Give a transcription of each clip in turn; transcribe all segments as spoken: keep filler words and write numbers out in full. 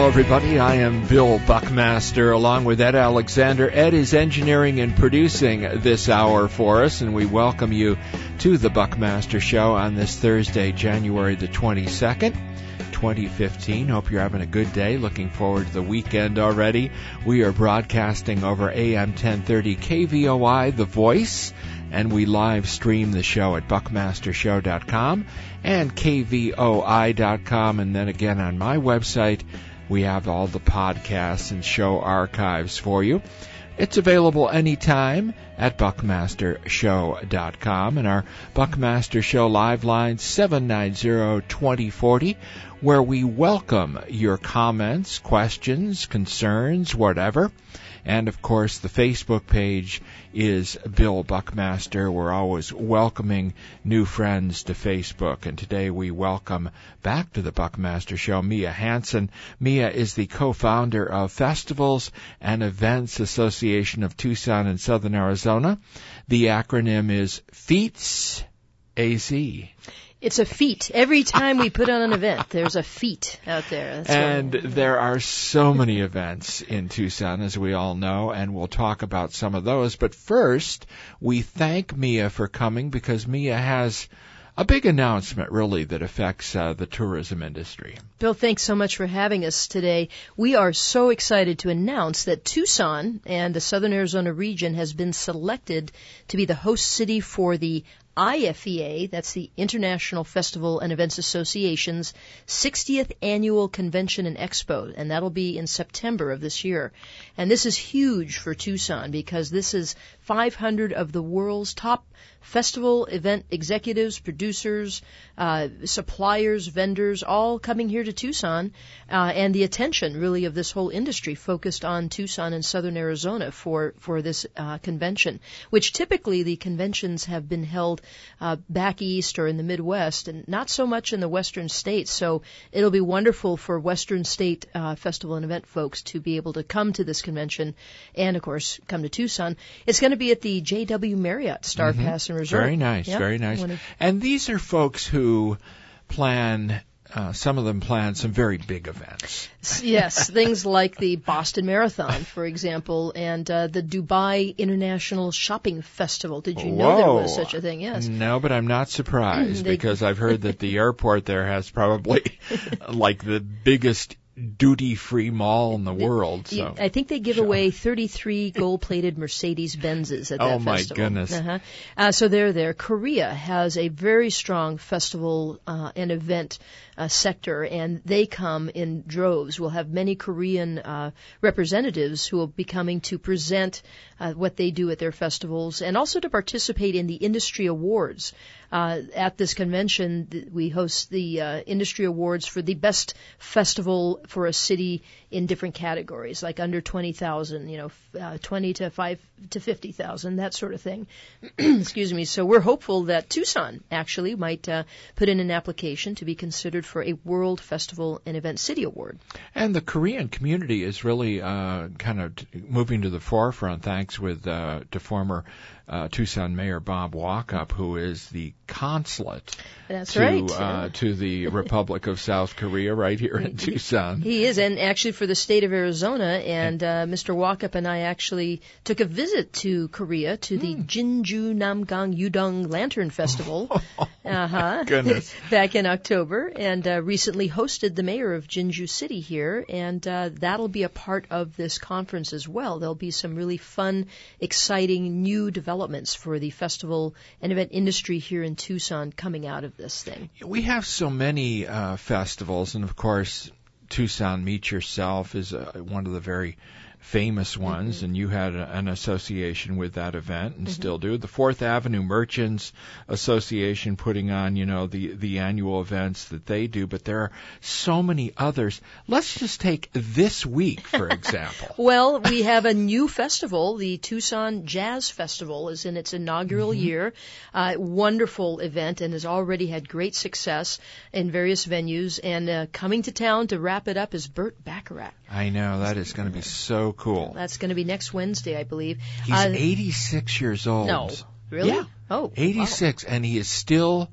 Hello, everybody. I am Bill Buckmaster, along with Ed Alexander. Ed is engineering and producing this hour for us, and we welcome you to the Buckmaster Show on this Thursday, January the twenty-second, twenty fifteen. Hope you're having a good day. Looking forward to the weekend already. We are broadcasting over A M ten thirty K V O I, The Voice, and we live stream the show at buckmaster show dot com and K V O I dot com, and then again on my website we have all the podcasts and show archives for you. It's available anytime at buckmaster show dot com, and our Buckmaster Show live line seven nine zero, two zero four zero, where we welcome your comments, questions, concerns, whatever. And, of course, the Facebook page is Bill Buckmaster. We're always welcoming new friends to Facebook. And today we welcome back to the Buckmaster Show Mia Hansen. Mia is the co-founder of Festivals and Events Association of Tucson and Southern Arizona. The acronym is FEATS A Z. It's a feat. Every time we put on an event, there's a feat out there. That's and what... there are so many events in Tucson, as we all know, and we'll talk about some of those. But first, we thank Mia for coming, because Mia has a big announcement, really, that affects uh, the tourism industry. Bill, thanks so much for having us today. We are so excited to announce that Tucson and the Southern Arizona region has been selected to be the host city for the I F E A, that's the International Festival and Events Association's sixtieth Annual Convention and Expo, and that'll be in September of this year. And this is huge for Tucson, because this is five hundred of the world's top festival event executives, producers, uh, suppliers, vendors, all coming here to Tucson, uh, and the attention, really, of this whole industry focused on Tucson and Southern Arizona for, for this uh, convention, which typically the conventions have been held uh, back east or in the Midwest, and not so much in the western states. So it'll be wonderful for western state uh, festival and event folks to be able to come to this convention and, of course, come to Tucson. It's going to be at the J W Marriott Star Mm-hmm. Pass and Resort. Very nice, yep. very nice. Wanna... And these are folks who plan, uh, some of them plan some very big events. Yes, things like the Boston Marathon, for example, and uh, the Dubai International Shopping Festival. Did you Whoa. know there was such a thing? Yes. No, but I'm not surprised, They... because I've heard that the airport there has probably like the biggest duty-free mall in the world. So I think they give sure. away thirty-three gold-plated Mercedes-Benzes at that oh my festival. goodness. Uh-huh. Uh, so they're there. Korea has a very strong festival uh, and event uh, sector, and they come in droves. We'll have many Korean uh, representatives who will be coming to present uh, what they do at their festivals, and also to participate in the industry awards. Uh, at this convention, th- we host the uh, industry awards for the best festival for a city in different categories, like under twenty thousand, you know, uh, twenty to five to fifty thousand, that sort of thing. Excuse me. So we're hopeful that Tucson actually might uh, put in an application to be considered for a World Festival and Event City Award. And the Korean community is really uh, kind of t- moving to the forefront, thanks with uh, to former uh, Tucson Mayor Bob Walkup, who is the consulate That's to right. uh, to the Republic of South Korea right here in Tucson. He is, and actually for the state of Arizona, and uh, Mister Walkup and I actually took a visit to Korea, to the mm. Jinju Namgang Yudong Lantern Festival, uh-huh, goodness, back in October, and uh, recently hosted the mayor of Jinju City here, and uh, that'll be a part of this conference as well. There'll be some really fun, exciting new developments for the festival and event industry here in Tucson coming out of this thing. We have so many uh, festivals, and of course, Tucson Meet Yourself is uh, one of the very famous ones, mm-hmm. and you had a, an association with that event and mm-hmm. still do. The Fourth Avenue Merchants Association putting on, you know, the, the annual events that they do, but there are so many others. Let's just take this week, for example. Well, we have a new festival. The Tucson Jazz Festival is in its inaugural mm-hmm. year. Uh, wonderful event, and has already had great success in various venues. And uh, coming to town to wrap it up is Burt Bacharach. I know, that is going to be so cool. That's going to be next Wednesday, I believe. He's uh, eighty-six years old. No, really? Yeah. Oh, eighty-six, wow. and he is still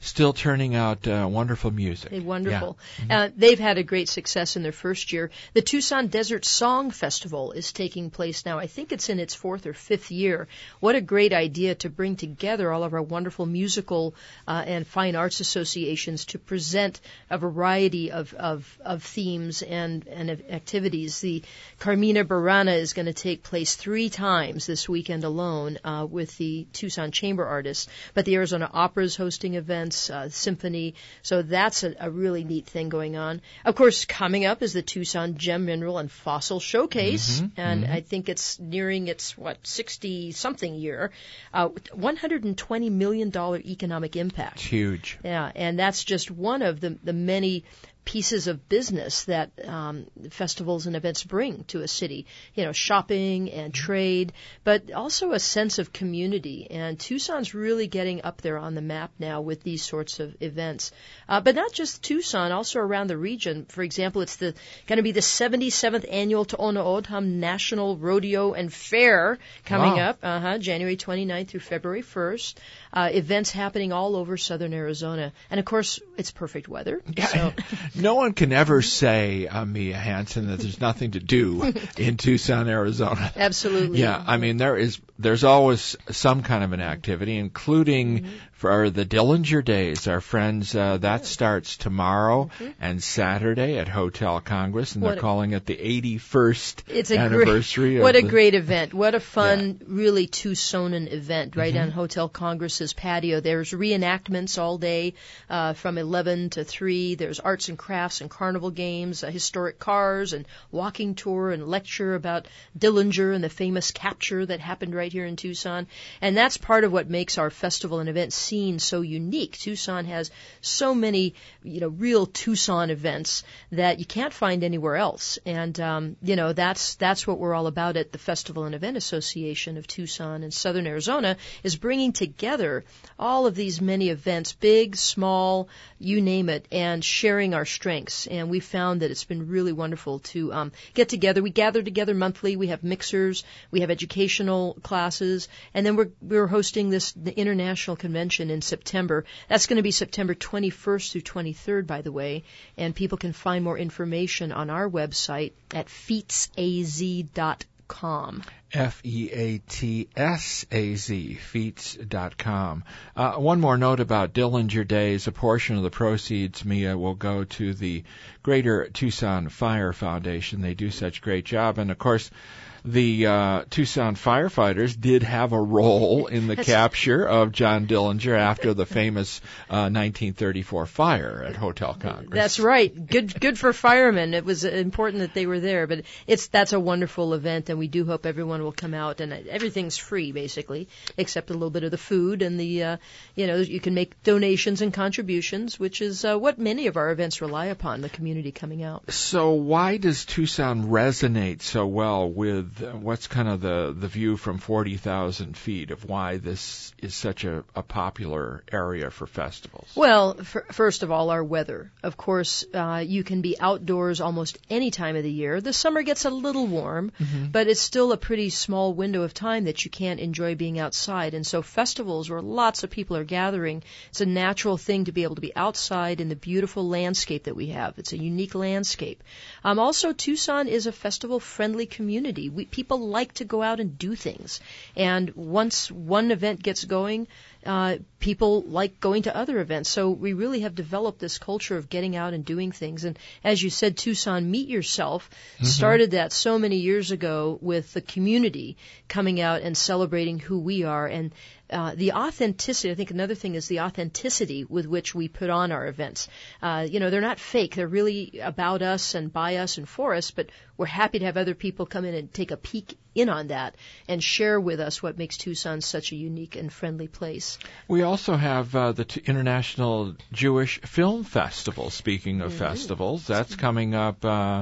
still turning out uh, wonderful music. Hey, wonderful. Yeah. Mm-hmm. Uh, they've had a great success in their first year. The Tucson Desert Song Festival is taking place now. I think it's in its fourth or fifth year. What a great idea to bring together all of our wonderful musical uh, and fine arts associations to present a variety of, of, of themes and, and of activities. The Carmina Burana is going to take place three times this weekend alone uh, with the Tucson Chamber Artists, but the Arizona Opera is hosting events, uh, symphony, so that's a, a really neat thing going on. Of course, coming up is the Tucson Gem, Mineral, and Fossil Showcase, mm-hmm, and mm-hmm. I think it's nearing its, what, sixty-something year, uh, one hundred twenty million dollars economic impact. It's huge. Yeah, and that's just one of the, the many pieces of business that um, festivals and events bring to a city. You know, shopping and trade, but also a sense of community. And Tucson's really getting up there on the map now with these sorts of events. Uh, but not just Tucson, also around the region. For example, it's the going to be the seventy-seventh annual To'ona O'odham National Rodeo and Fair coming wow. up, uh-huh, January twenty-ninth through February first. Uh, events happening all over southern Arizona. And, of course, it's perfect weather. Yeah. So. No one can ever say, uh, Mia Hansen, that there's nothing to do in Tucson, Arizona. Absolutely. Yeah, I mean, there is, there's always some kind of an activity, including mm-hmm. for the Dillinger Days. Our friends, uh, that starts tomorrow mm-hmm. and Saturday at Hotel Congress, and what they're a, calling it the eighty-first it's a anniversary. Great, of what the, a great event. What a fun, yeah. really Tucsonan event right mm-hmm. on Hotel Congress's patio. There's reenactments all day uh, from eleven to three. There's arts and crafts and carnival games, uh, historic cars, and walking tour and lecture about Dillinger and the famous capture that happened right here in Tucson. And that's part of what makes our festival and event scene so unique. Tucson has so many, you know, real Tucson events that you can't find anywhere else. And, um, you know, that's that's what we're all about at the Festival and Event Association of Tucson and Southern Arizona, is bringing together all of these many events, big, small, you name it, and sharing our strengths. And we found that it's been really wonderful to um, get together. We gather together monthly. We have mixers. We have educational classes. And then we're we're hosting this the international convention in September. That's going to be September twenty-first through twenty-third, by the way. And people can find more information on our website at feats a z dot com. F E A T S A Z, feats dot com. Uh, one more note about Dillinger Days. A portion of the proceeds, Mia, will go to the Greater Tucson Fire Foundation. They do such a great job. And, of course, the uh, Tucson firefighters did have a role in the capture of John Dillinger after the famous uh, nineteen thirty-four fire at Hotel Congress. That's right. Good, good for firemen. It was important that they were there. But it's that's a wonderful event, and we do hope everyone will come out. And everything's free, basically, except a little bit of the food and the, uh, you know, you can make donations and contributions, which is uh, what many of our events rely upon, the community coming out. So why does Tucson resonate so well with what's kind of the, the view from forty thousand feet of why this is such a, a popular area for festivals? Well, f- first of all, our weather. Of course, uh, you can be outdoors almost any time of the year. The summer gets a little warm, mm-hmm. but it's still a pretty small window of time that you can't enjoy being outside. And so festivals where lots of people are gathering, it's a natural thing to be able to be outside in the beautiful landscape that we have. It's a unique landscape. Um, also, Tucson is a festival-friendly community. We, people like to go out and do things. And once one event gets going, uh, people like going to other events. So we really have developed this culture of getting out and doing things. And as you said, Tucson Meet Yourself mm-hmm. started that so many years ago with the community coming out and celebrating who we are. And Uh, the authenticity, I think another thing is the authenticity with which we put on our events. Uh, you know, they're not fake. They're really about us and by us and for us, but we're happy to have other people come in and take a peek in on that and share with us what makes Tucson such a unique and friendly place. We also have uh, the T- International Jewish Film Festival, speaking of mm-hmm. festivals. That's coming up... Uh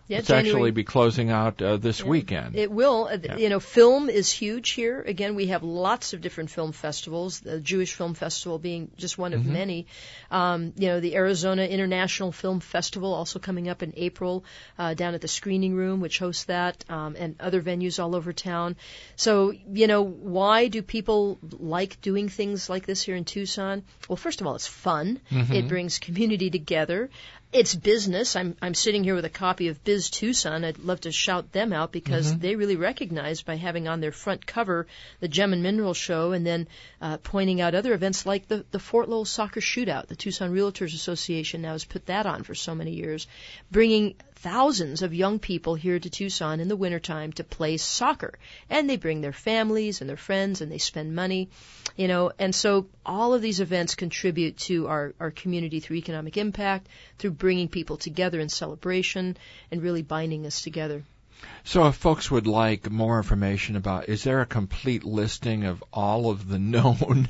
Yeah, it's January, actually be closing out uh, this yeah, weekend. It will. Yeah. You know, film is huge here. Again, we have lots of different film festivals, the Jewish Film Festival being just one of Mm-hmm. many. Um, you know, the Arizona International Film Festival also coming up in April uh, down at the Screening Room, which hosts that, um, and other venues all over town. So, you know, why do people like doing things like this here in Tucson? Well, first of all, it's fun. Mm-hmm. It brings community together. It's business. I'm I'm sitting here with a copy of Biz Tucson. I'd love to shout them out because Mm-hmm. they really recognize by having on their front cover the Gem and Mineral Show and then uh, pointing out other events like the, the Fort Lowell Soccer Shootout. The Tucson Realtors Association now has put that on for so many years, bringing thousands of young people here to Tucson in the wintertime to play soccer. And they bring their families and their friends and they spend money, you know, and so all of these events contribute to our, our community through economic impact, through bringing people together in celebration and really binding us together. So if folks would like more information about, is there a complete listing of all of the known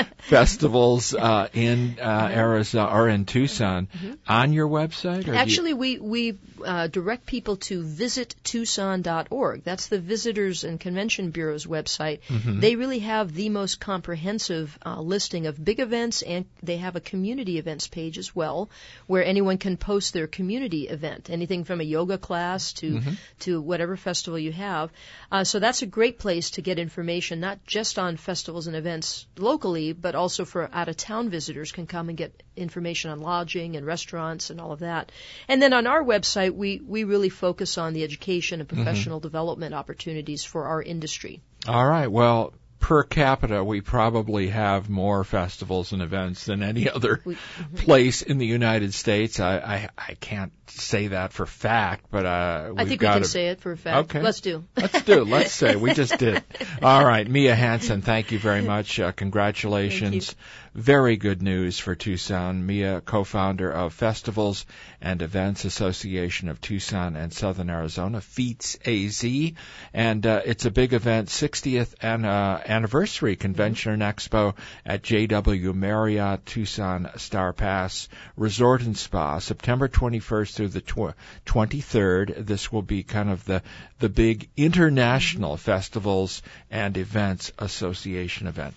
festivals uh, in uh, Arizona or in Tucson mm-hmm. on your website? Or Actually, you... we, we uh, direct people to visit tucson dot org. That's the Visitors and Convention Bureau's website. Mm-hmm. They really have the most comprehensive uh, listing of big events, and they have a community events page as well, where anyone can post their community event, anything from a yoga class to, mm-hmm. to whatever festival you have. Uh, so that's a great place to get information, not just on festivals and events locally, but also for out-of-town visitors can come and get information on lodging and restaurants and all of that. And then on our website, we, we really focus on the education and professional mm-hmm. development opportunities for our industry. All right. Well, per capita, we probably have more festivals and events than any other we, mm-hmm. place in the United States. I, I, I can't say that for fact, but uh, we've I think got we can to... say it for a fact. Okay. Let's do. Let's do. Let's say. We just did. All right. Mia Hansen, thank you very much. Uh, congratulations. Very good news for Tucson. Mia, co-founder of Festivals and Events Association of Tucson and Southern Arizona, FEATS A Z. And uh, it's a big event, sixtieth an, uh, anniversary convention and expo at J W Marriott Tucson Star Pass Resort and Spa, September twenty-first through the tw- twenty-third. This will be kind of the, the big international mm-hmm. Festivals and Events Association event.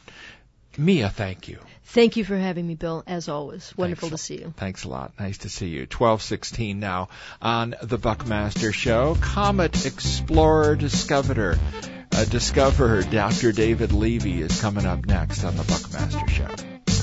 Mia, thank you. Thank you for having me, Bill, as always. Wonderful Thanks. to see you. Thanks a lot. Nice to see you. twelve sixteen now on The Buckmaster Show. Comet Explorer Discoverer. Uh, Discoverer Doctor David Levy is coming up next on The Buckmaster Show.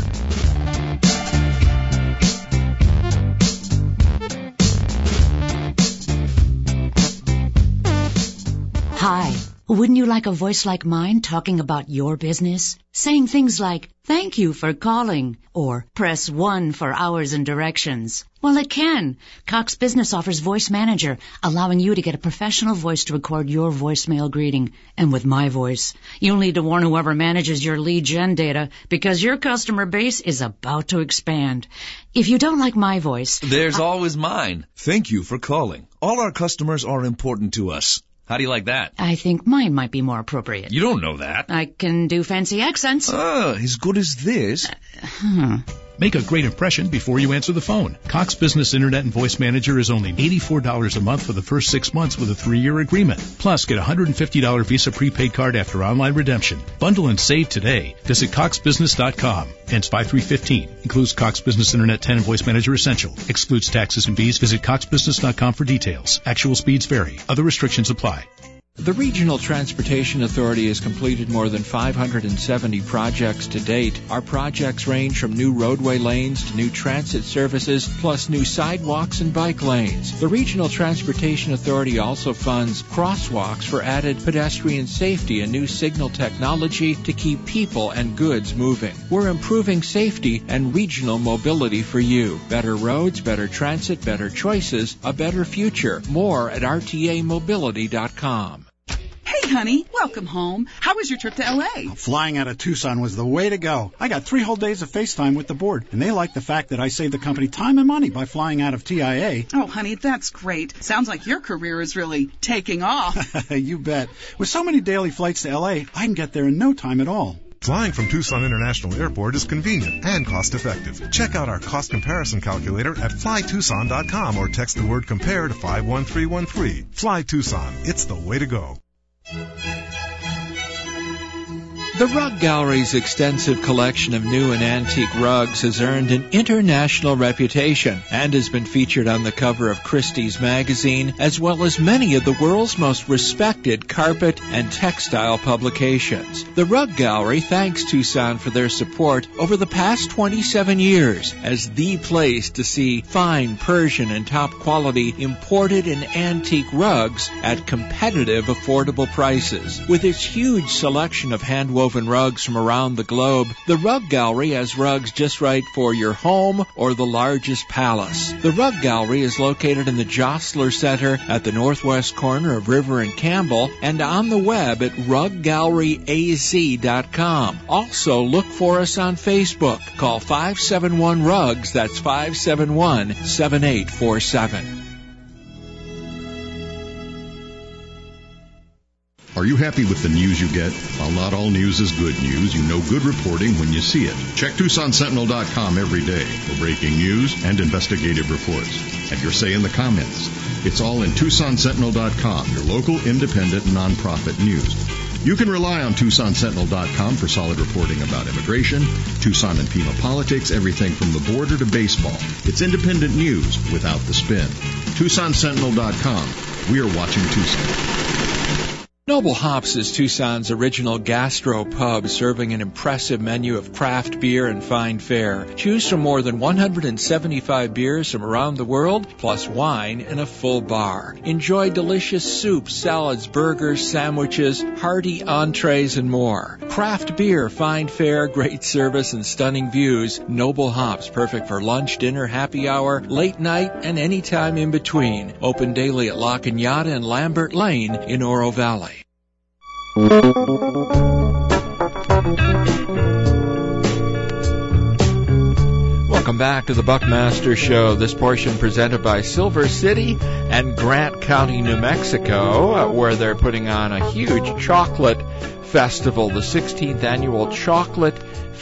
Hi. Wouldn't you like a voice like mine talking about your business? Saying things like, thank you for calling, or press one for hours and directions. Well, it can. Cox Business offers Voice Manager, allowing you to get a professional voice to record your voicemail greeting. And with my voice, you'll need to warn whoever manages your lead gen data because your customer base is about to expand. If you don't like my voice... There's I- always mine. Thank you for calling. All our customers are important to us. How do you like that? I think mine might be more appropriate. You don't know that. I can do fancy accents. Ah, as good as this. Uh, huh. Make a great impression before you answer the phone. Cox Business Internet and Voice Manager is only eighty-four dollars a month for the first six months with a three-year agreement. Plus, get a one hundred fifty dollars Visa prepaid card after online redemption. Bundle and save today. Visit cox business dot com. Ends five three fifteen. Includes Cox Business Internet ten and Voice Manager Essential. Excludes taxes and fees. Visit cox business dot com for details. Actual speeds vary. Other restrictions apply. The Regional Transportation Authority has completed more than five hundred seventy projects to date. Our projects range from new roadway lanes to new transit services, plus new sidewalks and bike lanes. The Regional Transportation Authority also funds crosswalks for added pedestrian safety and new signal technology to keep people and goods moving. We're improving safety and regional mobility for you. Better roads, better transit, better choices, a better future. More at R T A mobility dot com. Hey, honey, welcome home. How was your trip to L A? Flying out of Tucson was the way to go. I got three whole days of FaceTime with the board, and they like the fact that I saved the company time and money by flying out of T I A. Oh, honey, that's great. Sounds like your career is really taking off. You bet. With so many daily flights to L A, I can get there in no time at all. Flying from Tucson International Airport is convenient and cost-effective. Check out our cost comparison calculator at fly tucson dot com or text the word compare to five one three one three. Fly Tucson. It's the way to go. The Rug Gallery's extensive collection of new and antique rugs has earned an international reputation and has been featured on the cover of Christie's magazine, as well as many of the world's most respected carpet and textile publications. The Rug Gallery thanks Tucson for their support over the past twenty-seven years as the place to see fine Persian and top-quality imported and antique rugs at competitive, affordable prices. With its huge selection of hand-woven rugs from around the globe, the Rug Gallery has rugs just right for your home or the largest palace. The Rug Gallery is located in the Jostler Center at the northwest corner of River and Campbell and on the web at rug gallery a z dot com. Also, look for us on Facebook. Call five seven one rugs, that's five seven one, seven eight four seven. Are you happy with the news you get? Well, not all news is good news. You know good reporting when you see it. Check Tucson Sentinel dot com every day for breaking news and investigative reports. Have your say in the comments. It's all in Tucson Sentinel dot com, your local independent nonprofit news. You can rely on Tucson Sentinel dot com for solid reporting about immigration, Tucson and Pima politics, everything from the border to baseball. It's independent news without the spin. Tucson Sentinel dot com. We are watching Tucson. Noble Hops is Tucson's original gastro pub, serving an impressive menu of craft beer and fine fare. Choose from more than one hundred seventy-five beers from around the world, plus wine and a full bar. Enjoy delicious soups, salads, burgers, sandwiches, hearty entrees, and more. Craft beer, fine fare, great service, and stunning views. Noble Hops, perfect for lunch, dinner, happy hour, late night, and any time in between. Open daily at La Cañada and Lambert Lane in Oro Valley. Welcome back to the Buckmaster Show. This portion presented by Silver City and Grant County, New Mexico, uh, where they're putting on a huge chocolate festival, the sixteenth annual Chocolate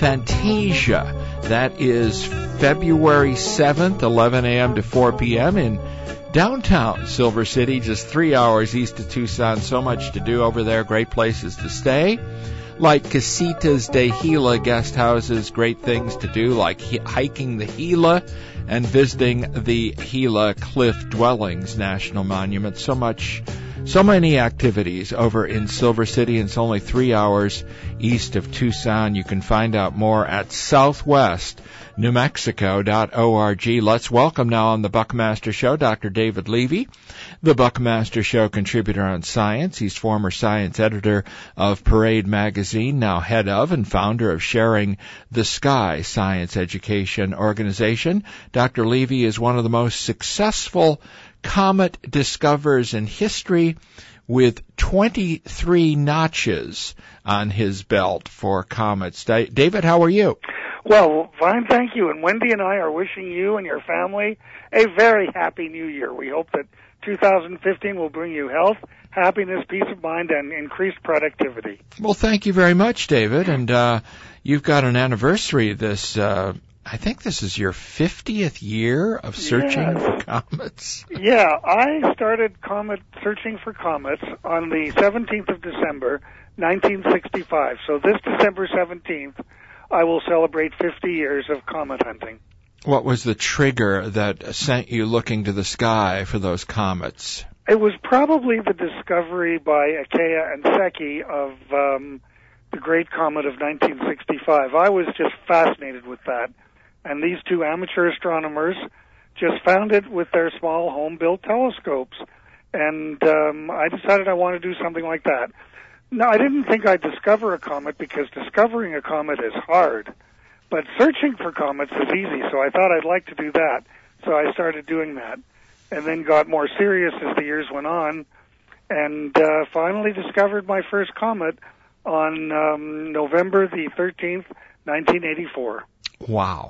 Fantasia. That is February seventh, eleven a.m. to four p.m. in downtown Silver City, just three hours east of Tucson. So much to do over there, great places to stay, like Casitas de Gila guest houses, great things to do like hiking the Gila and visiting the Gila Cliff Dwellings National Monument. So much, so many activities over in Silver City, and it's only three hours east of Tucson. You can find out more at southwest new mexico dot org. Let's welcome now on the Buckmaster Show Doctor David Levy, the Buckmaster Show contributor on science. He's former science editor of Parade magazine, now head of and founder of Sharing the Sky Science Education Organization. Doctor Levy is one of the most successful comet discoverers in history, with twenty-three notches on his belt for comets. David, how are you? Well, fine, thank you. And Wendy and I are wishing you and your family a very happy new year. We hope that two thousand fifteen will bring you health, happiness, peace of mind, and increased productivity. Well, thank you very much, David. And uh, you've got an anniversary this, uh, I think this is your fiftieth year of searching yes. for comets. Yeah, I started comet searching for comets on the seventeenth of December, nineteen sixty-five. So this December seventeenth, I will celebrate fifty years of comet hunting. What was the trigger that sent you looking to the sky for those comets? It was probably the discovery by Akea and Secchi of um, the great comet of nineteen sixty-five. I was just fascinated with that. And these two amateur astronomers just found it with their small home-built telescopes. And um, I decided I wanted to do something like that. No, I didn't think I'd discover a comet, because discovering a comet is hard. But searching for comets is easy, so I thought I'd like to do that. So I started doing that, and then got more serious as the years went on, and uh, finally discovered my first comet on um, November the thirteenth, nineteen eighty-four. Wow.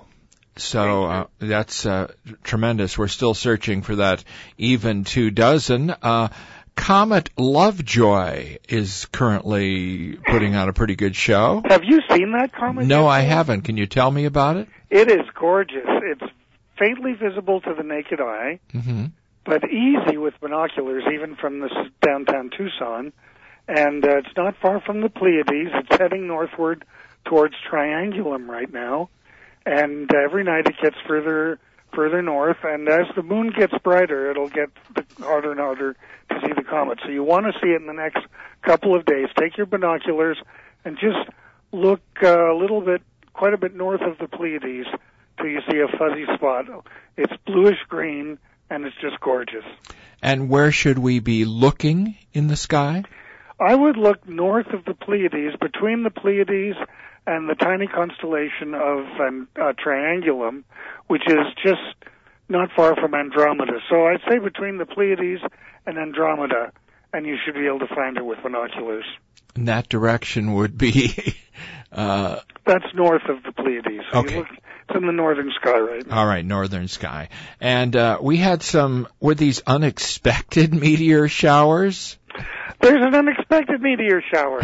So uh, that's uh, tremendous. We're still searching for that even two dozen. Uh, Comet Lovejoy is currently putting on a pretty good show. Have you seen that comet? No, yet? I haven't. Can you tell me about it? It is gorgeous. It's faintly visible to the naked eye, mm-hmm. but easy with binoculars, even from this downtown Tucson. And uh, it's not far from the Pleiades. It's heading northward towards Triangulum right now. And uh, every night it gets further further north. And as the moon gets brighter, it'll get harder and harder to see the comet. So you want to see it in the next couple of days. Take your binoculars and just look uh, a little bit, quite a bit north of the Pleiades till you see a fuzzy spot. It's bluish-green, and it's just gorgeous. And where should we be looking in the sky? I would look north of the Pleiades, between the Pleiades and the tiny constellation of um, uh, Triangulum, which is just not far from Andromeda. So I'd say between the Pleiades and Andromeda, and you should be able to find it with binoculars. And that direction would be... uh, That's north of the Pleiades. So okay. You look, it's in the northern sky right now. All right, northern sky. And uh, we had some, were these unexpected meteor showers? There's an unexpected meteor shower.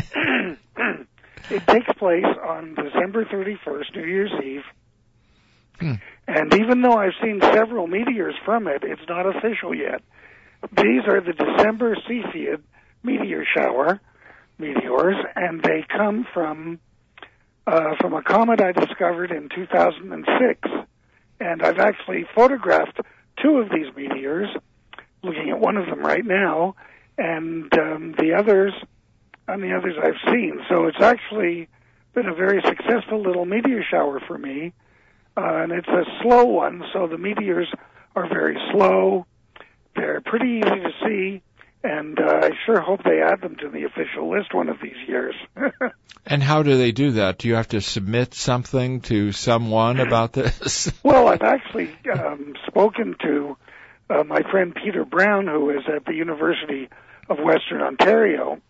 It takes place on December thirty-first, New Year's Eve. Hmm. And even though I've seen several meteors from it, it's not official yet. These are the December Cepheid meteor shower meteors, and they come from uh, from a comet I discovered in two thousand six. And I've actually photographed two of these meteors, looking at one of them right now, and um, the others, and the others I've seen. So it's actually been a very successful little meteor shower for me, uh, and it's a slow one, so the meteors are very slow. They're pretty easy to see, and uh, I sure hope they add them to the official list one of these years. And how do they do that? Do you have to submit something to someone about this? Well, I've actually um, spoken to uh, my friend Peter Brown, who is at the University of Western Ontario,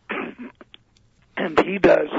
and he does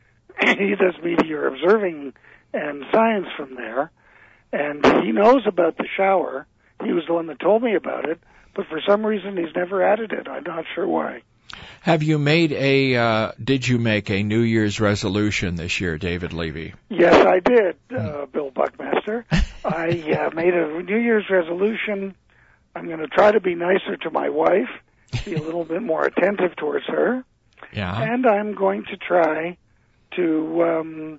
he does meteor observing and science from there, and he knows about the shower. He was the one that told me about it, but for some reason he's never added it. I'm not sure why. Have you made a, uh, did you make a New Year's resolution this year, David Levy? Yes, I did, uh, Bill Buckmaster. I uh, made a New Year's resolution. I'm going to try to be nicer to my wife, be a little bit more attentive towards her. Yeah. And I'm going to try to um,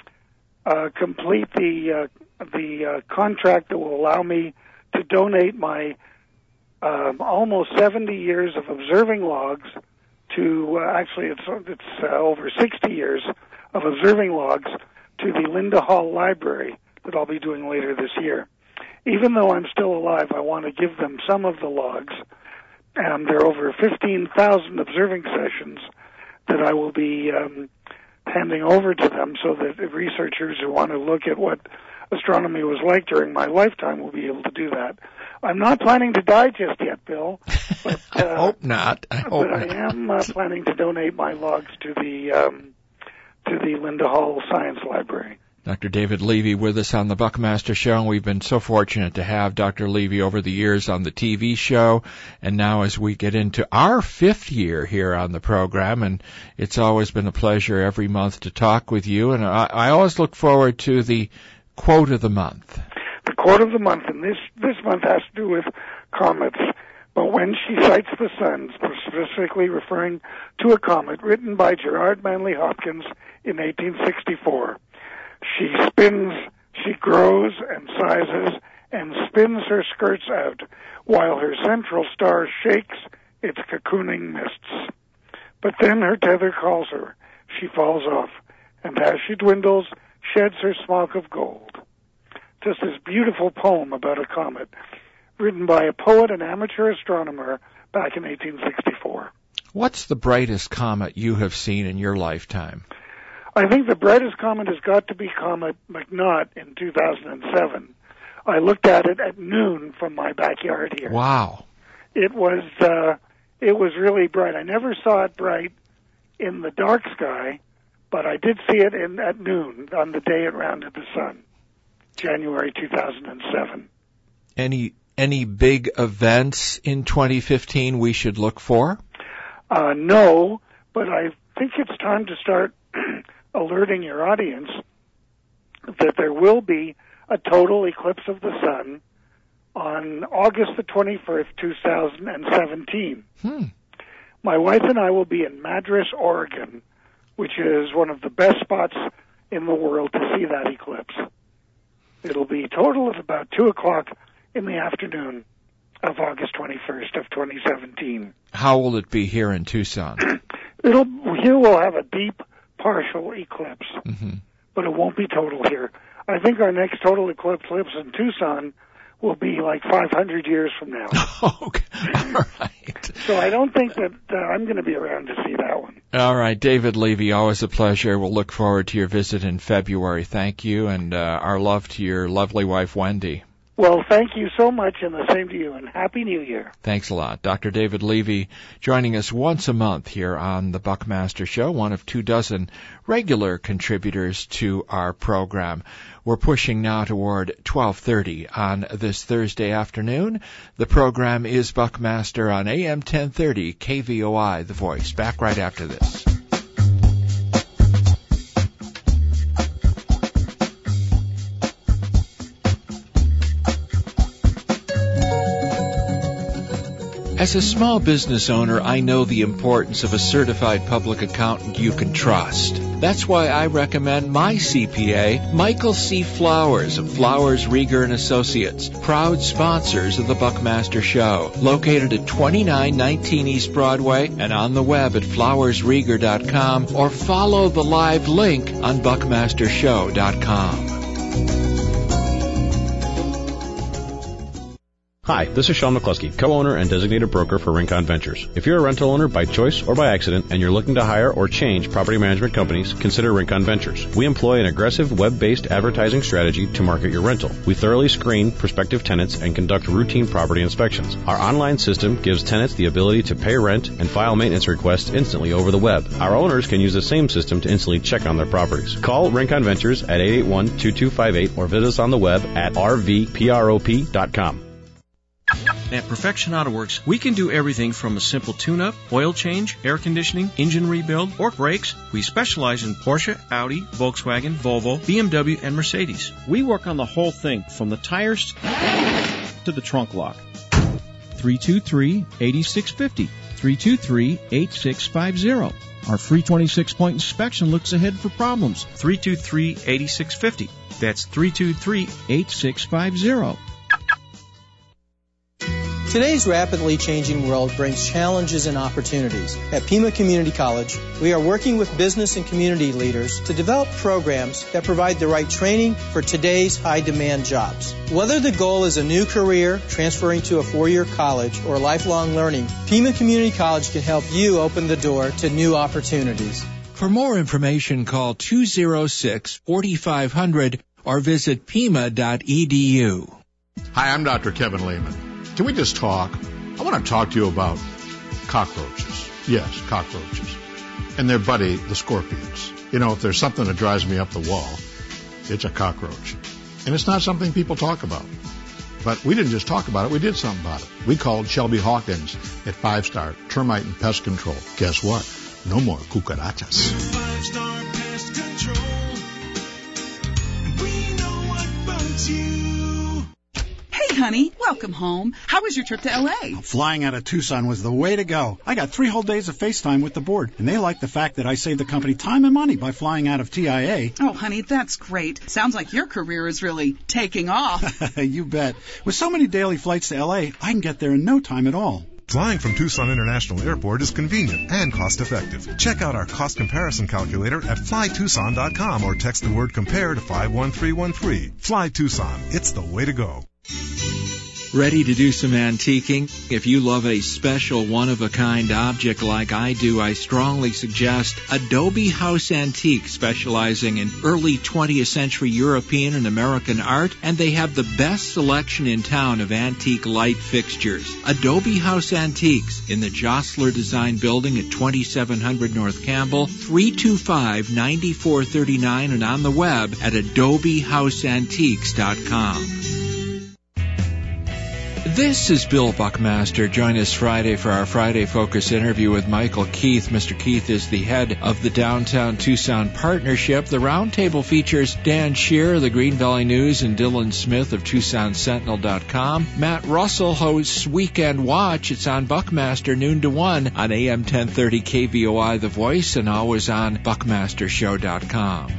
uh, complete the uh, the uh, contract that will allow me to donate my um, almost seventy years of observing logs to, uh, actually it's, it's uh, over sixty years of observing logs to the Linda Hall Library that I'll be doing later this year. Even though I'm still alive, I want to give them some of the logs. And there are over fifteen thousand observing sessions that I will be um, handing over to them so that researchers who want to look at what astronomy was like during my lifetime will be able to do that. I'm not planning to die just yet, Bill. But, uh, I hope not. I hope but I not. am uh, planning to donate my logs to the um, to the Linda Hall Science Library. Doctor David Levy with us on the Buckmaster Show, and we've been so fortunate to have Doctor Levy over the years on the T V show, and now as we get into our fifth year here on the program, and it's always been a pleasure every month to talk with you, and I, I always look forward to the quote of the month. The quote of the month, and this, this month has to do with comets, but when she cites the sun, specifically referring to a comet written by Gerard Manley Hopkins in eighteen sixty-four. She spins, she grows and sizes and spins her skirts out, while her central star shakes its cocooning mists. But then her tether calls her. She falls off, and as she dwindles, sheds her smock of gold. Just this beautiful poem about a comet, written by a poet and amateur astronomer back in eighteen sixty-four. What's the brightest comet you have seen in your lifetime? I think the brightest comet has got to be Comet McNaught in two thousand seven. I looked at it at noon from my backyard here. Wow. It was uh, it was really bright. I never saw it bright in the dark sky, but I did see it in at noon on the day it rounded the sun, January two thousand seven. Any any big events in twenty fifteen we should look for? Uh, no, but I think it's time to start alerting your audience that there will be a total eclipse of the sun on August the twenty-first, two thousand seventeen. Hmm. My wife and I will be in Madras, Oregon, which is one of the best spots in the world to see that eclipse. It'll be a total of about two o'clock in the afternoon of August twenty-first of twenty seventeen. How will it be here in Tucson? It'll here we'll have a deep partial eclipse, Mm-hmm. but it won't be total here. I think our next total eclipse in Tucson will be like five hundred years from now. Okay. All right. So I don't think that uh, I'm going to be around to see that one. All right. David Levy, always a pleasure. We'll look forward to your visit in February. Thank you, and uh, our love to your lovely wife, Wendy. Well, thank you so much, and the same to you, and Happy New Year. Thanks a lot. Doctor David Levy joining us once a month here on the Buckmaster Show, one of two dozen regular contributors to our program. We're pushing now toward twelve thirty on this Thursday afternoon. The program is Buckmaster on A M ten thirty, K V O I, The Voice. Back right after this. As a small business owner, I know the importance of a certified public accountant you can trust. That's why I recommend my C P A, Michael C. Flowers of Flowers, Rieger and Associates, proud sponsors of the Buckmaster Show, located at twenty-nine nineteen East Broadway and on the web at flowers rieger dot com, or follow the live link on buckmaster show dot com. Hi, this is Sean McCluskey, co-owner and designated broker for Rincon Ventures. If you're a rental owner by choice or by accident and you're looking to hire or change property management companies, consider Rincon Ventures. We employ an aggressive web-based advertising strategy to market your rental. We thoroughly screen prospective tenants and conduct routine property inspections. Our online system gives tenants the ability to pay rent and file maintenance requests instantly over the web. Our owners can use the same system to instantly check on their properties. Call Rincon Ventures at eight eight one, two two five eight or visit us on the web at r v prop dot com. At Perfection Auto Works, we can do everything from a simple tune-up, oil change, air conditioning, engine rebuild, or brakes. We specialize in Porsche, Audi, Volkswagen, Volvo, B M W, and Mercedes. We work on the whole thing, from the tires to the trunk lock. three two three, eight six five zero. three two three, eight six five zero. Our free twenty-six point inspection looks ahead for problems. three two three, eight six five zero. That's three two three, eight six five zero. Today's rapidly changing world brings challenges and opportunities. At Pima Community College, we are working with business and community leaders to develop programs that provide the right training for today's high-demand jobs. Whether the goal is a new career, transferring to a four-year college, or lifelong learning, Pima Community College can help you open the door to new opportunities. For more information, call two oh six, four five zero zero or visit pima dot e d u. Hi, I'm Doctor Kevin Lehman. Can we just talk? I want to talk to you about cockroaches. Yes, cockroaches. And their buddy, the scorpions. You know, if there's something that drives me up the wall, it's a cockroach. And it's not something people talk about. But we didn't just talk about it, we did something about it. We called Shelby Hawkins at Five Star Termite and Pest Control. Guess what? No more cucarachas. Five Star Pest Control. We know what bugs you. Hey, honey, welcome home. How was your trip to L A? Flying out of Tucson was the way to go. I got three whole days of FaceTime with the board, and they like the fact that I saved the company time and money by flying out of T I A. Oh, honey, that's great. Sounds like your career is really taking off. You bet. With so many daily flights to L A, I can get there in no time at all. Flying from Tucson International Airport is convenient and cost-effective. Check out our cost comparison calculator at fly tucson dot com or text the word compare to five one three one three. Fly Tucson. It's the way to go. Ready to do some antiquing? If you love a special one-of-a-kind object like I do, I strongly suggest Adobe House Antique, specializing in early twentieth century European and American art, and they have the best selection in town of antique light fixtures. Adobe House Antiques in the Jostler Design Building at twenty-seven hundred North Campbell, three two five, nine four three nine, and on the web at adobe house antiques dot com. This is Bill Buckmaster. Join us Friday for our Friday Focus interview with Michael Keith. Mister Keith is the head of the Downtown Tucson Partnership. The roundtable features Dan Shearer, the Green Valley News, and Dylan Smith of Tucson Sentinel dot com. Matt Russell hosts Weekend Watch. It's on Buckmaster noon to one on A M ten thirty K V O I The Voice and always on Buckmaster Show dot com.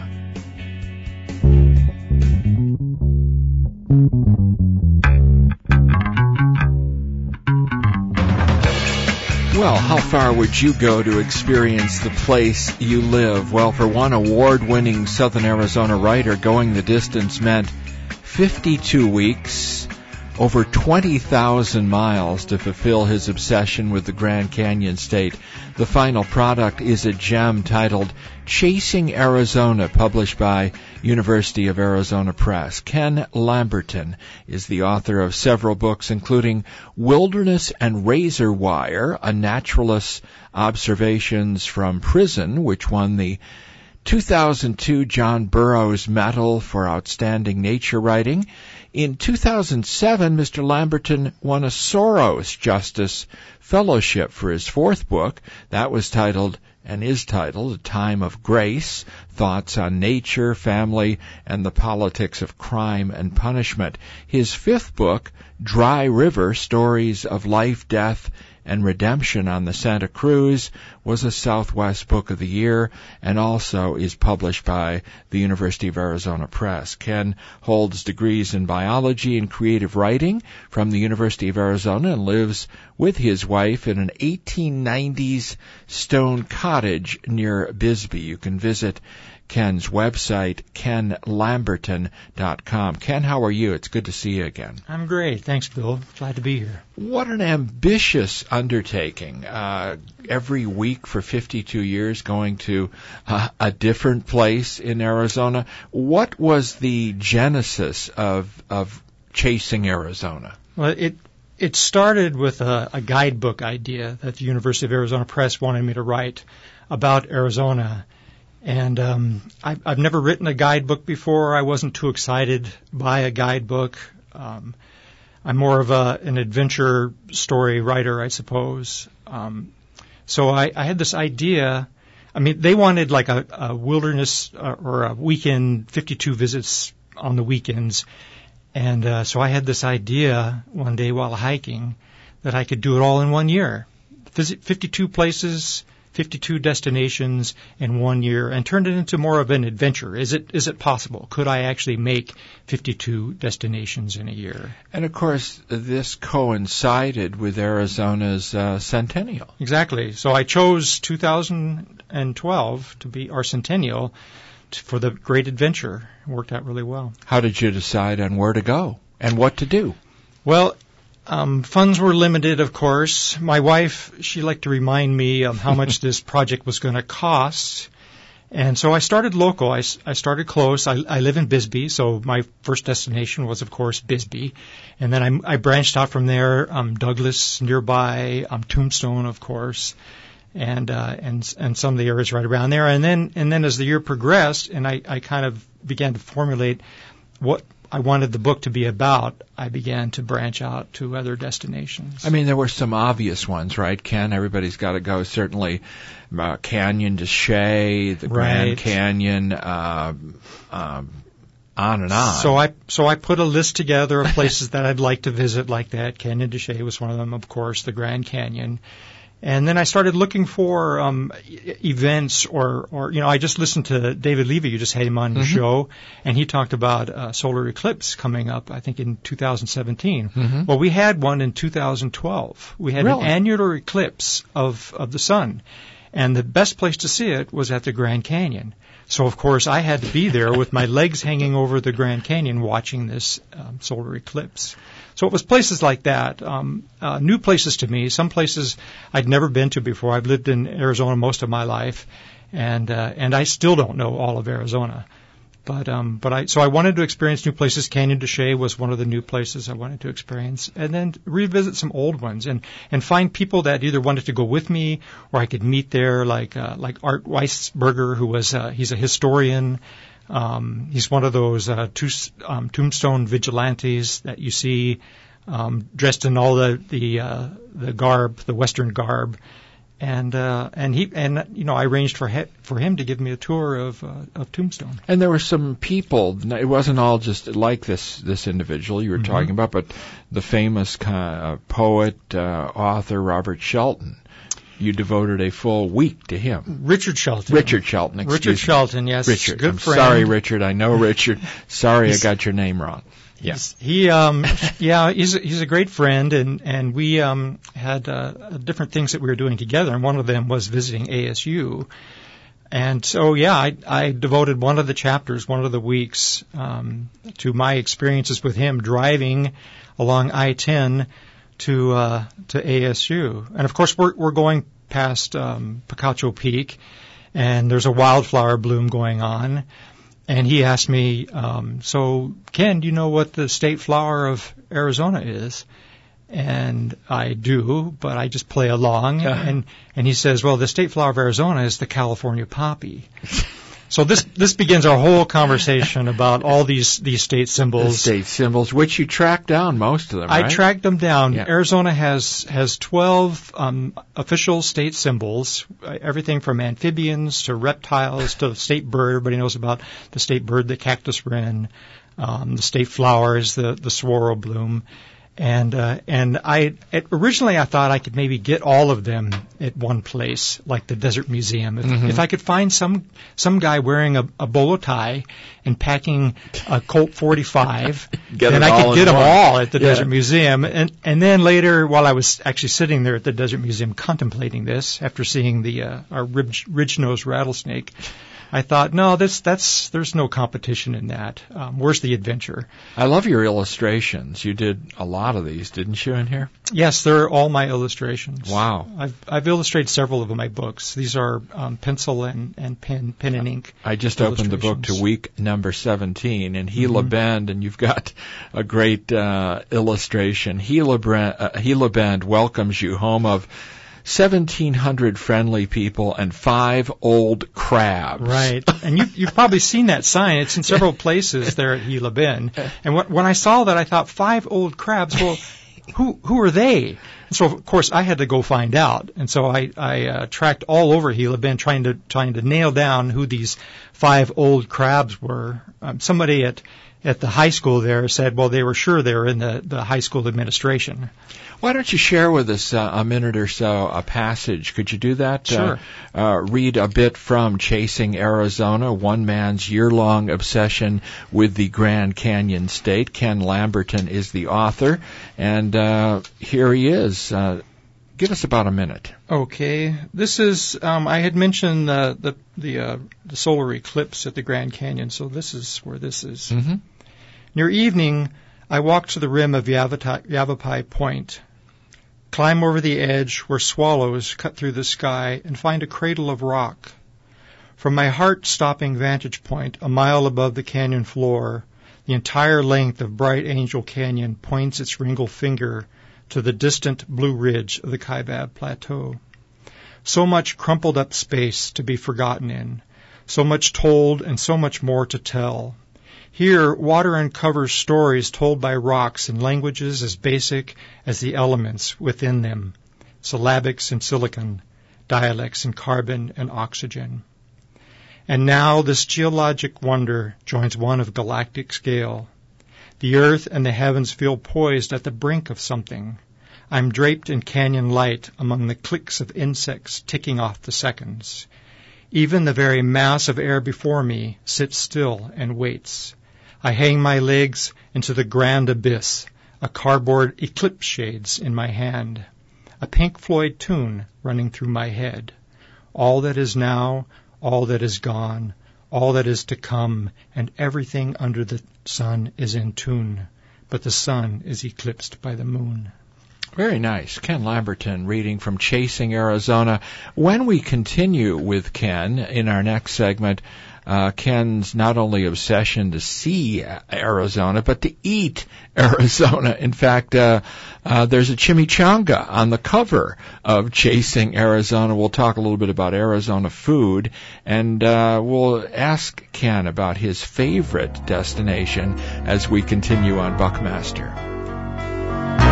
Well, how far would you go to experience the place you live? Well, for one award-winning Southern Arizona writer, going the distance meant fifty-two weeks, over twenty thousand miles to fulfill his obsession with the Grand Canyon State. The final product is a gem titled Chasing Arizona, published by University of Arizona Press. Ken Lamberton is the author of several books, including Wilderness and Razor Wire, a naturalist's observations from prison, which won the two thousand two John Burroughs Medal for Outstanding Nature Writing. In two thousand seven, Mister Lamberton won a Soros Justice Fellowship for his fourth book. That was titled, and is titled, A Time of Grace, Thoughts on Nature, Family, and the Politics of Crime and Punishment. His fifth book, Dry River, Stories of Life, Death, and Redemption on the Santa Cruz, was a Southwest Book of the Year and also is published by the University of Arizona Press. Ken holds degrees in biology and creative writing from the University of Arizona and lives with his wife in an eighteen nineties stone cottage near Bisbee. You can visit Ken's website, ken lamberton dot com. Ken, how are you? It's good to see you again. I'm great. Thanks, Bill. Glad to be here. What an ambitious undertaking. Uh, every week for fifty-two years going to uh, a different place in Arizona. What was the genesis of of Chasing Arizona? Well, it it started with a, a guidebook idea that the University of Arizona Press wanted me to write about Arizona. And um, I've, I've never written a guidebook before. I wasn't too excited by a guidebook. Um, I'm more of a, an adventure story writer, I suppose. Um, so I, I had this idea. I mean, they wanted like a, a wilderness uh, or a weekend, fifty-two visits on the weekends. And uh, so I had this idea one day while hiking that I could do it all in one year. Visit fifty-two places, fifty-two destinations in one year, and turned it into more of an adventure. Is it is it possible? Could I actually make fifty-two destinations in a year? And, of course, this coincided with Arizona's uh, centennial. Exactly. So I chose two thousand twelve to be our centennial t- for the great adventure. It worked out really well. How did you decide on where to go and what to do? Well, Um, funds were limited, of course. My wife, she liked to remind me of how much this project was going to cost. And so I started local. I, I started close. I, I live in Bisbee, so my first destination was, of course, Bisbee. And then I, I branched out from there, um, Douglas nearby, um, Tombstone, of course, and uh, and and some of the areas right around there. And then and then as the year progressed, and I, I kind of began to formulate what I wanted the book to be about, I began to branch out to other destinations. I mean, there were some obvious ones, right, Ken? Everybody's got to go. Certainly, uh, Canyon de Chelly, the Grand Right. Canyon, uh, um, on and on. So I so I put a list together of places that I'd like to visit like that. Canyon de Chelly was one of them, of course, the Grand Canyon. And then I started looking for um, e- events or, or, you know, I just listened to David Levy. You just had him on your Mhm. show, and he talked about uh, solar eclipse coming up, I think, in two thousand seventeen. Mhm. Well, we had one in two thousand twelve. We had Really? an annular eclipse of, of the sun. And the best place to see it was at the Grand Canyon. So, of course, I had to be there with my legs hanging over the Grand Canyon watching this um, solar eclipse. So it was places like that, um, uh, new places to me, some places I'd never been to before. I've lived in Arizona most of my life, and uh, and I still don't know all of Arizona. But um, but I so I wanted to experience new places. Canyon de Chelly was one of the new places I wanted to experience, and then revisit some old ones and and find people that either wanted to go with me or I could meet there, like uh, like Art Weisberger, who was uh, he's a historian. Um, he's one of those uh, two, um, tombstone vigilantes that you see um, dressed in all the the uh, the garb, the Western garb. And uh, and he and you know I arranged for he, for him to give me a tour of uh, of Tombstone. And there were some people. It wasn't all just like this this individual you were mm-hmm. talking about, but the famous uh, poet uh, author Robert Shelton. You devoted a full week to him. Richard Shelton. Richard Shelton. Excuse Richard me. Shelton. Yes. Richard. Good I'm friend. sorry, Richard. I know Richard. Sorry, He's, I got your name wrong. Yes. Yeah. He, um, yeah, he's a, he's a great friend, and and we um had uh, different things that we were doing together, and one of them was visiting A S U, and so yeah, I I devoted one of the chapters, one of the weeks, um, to my experiences with him driving along I ten to uh, to A S U, and of course we're we're going past um, Picacho Peak, and there's a wildflower bloom going on. And he asked me, um, so, Ken, do you know what the state flower of Arizona is? And I do, but I just play along. Uh-huh. And, and he says, well, the state flower of Arizona is the California poppy. So this this begins our whole conversation about all these, these state symbols. The state symbols, which you tracked down, most of them, right? I tracked them down. Yeah. Arizona has has twelve um, official state symbols, uh, everything from amphibians to reptiles to the state bird. Everybody knows about the state bird, the cactus wren. Um, the state flowers, the the saguaro bloom. And uh, and I it, originally I thought I could maybe get all of them at one place, like the Desert Museum. If, mm-hmm. if I could find some some guy wearing a, a bolo tie and packing a Colt forty-five, then I could get them one. all at the yeah. Desert Museum. And and then later, while I was actually sitting there at the Desert Museum contemplating this, after seeing the uh, our ridge, ridge-nosed rattlesnake, I thought, no, this, that's, there's no competition in that. Um, where's the adventure? I love your illustrations. You did a lot of these, didn't you, in here? Yes, they're all my illustrations. Wow. I've, I've illustrated several of my books. These are um, pencil and, and pen, pen and ink. I just opened the book to week number seventeen, and Gila mm-hmm. Bend, and you've got a great uh, illustration. Gila, Brand, uh, Gila Bend welcomes you, home of seventeen hundred friendly people and five old crabs. Right. And you, you've probably seen that sign. It's in several places there at Gila Bend. And wh- when I saw that, I thought, five old crabs, well, who who are they? And so, of course, I had to go find out. And so I, I uh, tracked all over Gila Bend trying to, trying to nail down who these five old crabs were. Um, somebody at at the high school there said, well, they were sure they were in the, the high school administration. Why don't you share with us uh, a minute or so a passage? Could you do that? Sure. Uh, uh, read a bit from Chasing Arizona, one man's year-long obsession with the Grand Canyon State. Ken Lamberton is the author, and uh, here he is. Uh, give us about a minute. Okay. This is, um, I had mentioned uh, the the, uh, the solar eclipse at the Grand Canyon, so this is where this is. Mm-hmm. Near evening, I walk to the rim of Yavapai, Yavapai Point, climb over the edge where swallows cut through the sky, and find a cradle of rock. From my heart-stopping vantage point, a mile above the canyon floor, the entire length of Bright Angel Canyon points its ringled finger to the distant blue ridge of the Kaibab Plateau. So much crumpled up space to be forgotten in, so much told and so much more to tell. Here, water uncovers stories told by rocks in languages as basic as the elements within them, syllabics and silicon, dialects in carbon and oxygen. And now this geologic wonder joins one of galactic scale. The earth and the heavens feel poised at the brink of something. I'm draped in canyon light among the clicks of insects ticking off the seconds. Even the very mass of air before me sits still and waits. I hang my legs into the grand abyss, a cardboard eclipse shades in my hand, a Pink Floyd tune running through my head. All that is now, all that is gone, all that is to come, and everything under the sun is in tune, but the sun is eclipsed by the moon. Very nice. Ken Lamberton reading from Chasing Arizona. When we continue with Ken in our next segment, uh, Ken's not only obsession to see Arizona, but to eat Arizona. In fact, uh, uh, there's a chimichanga on the cover of Chasing Arizona. We'll talk a little bit about Arizona food, and uh, we'll ask Ken about his favorite destination as we continue on Buckmaster.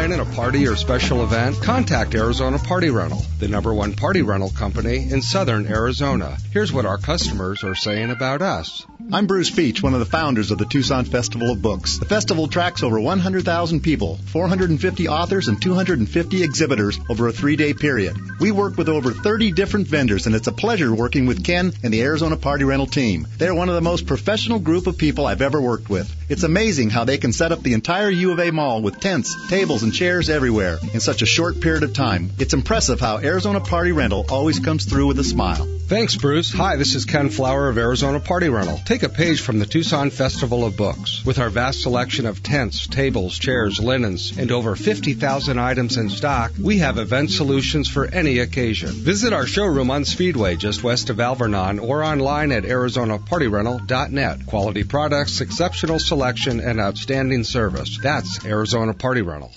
planning a party or special event? Contact Arizona Party Rental, the number one party rental company in southern Arizona. Here's what our customers are saying about us. I'm Bruce Beach, one of the founders of the Tucson Festival of Books. The festival tracks over one hundred thousand people, four hundred fifty authors, and two hundred fifty exhibitors over a three-day period. We work with over thirty different vendors, and it's a pleasure working with Ken and the Arizona Party Rental team. They're one of the most professional group of people I've ever worked with. It's amazing how they can set up the entire U of A mall with tents, tables, and chairs everywhere in such a short period of time. It's impressive how Arizona Party Rental always comes through with a smile. Thanks, Bruce. Hi, this is Ken Flower of Arizona Party Rental. Take a page from the Tucson Festival of Books. With our vast selection of tents, tables, chairs, linens, and over fifty thousand items in stock, we have event solutions for any occasion. Visit our showroom on Speedway just west of Alvernon or online at arizona party rental dot net. Quality products, exceptional selection, and outstanding service. That's Arizona Party Rental.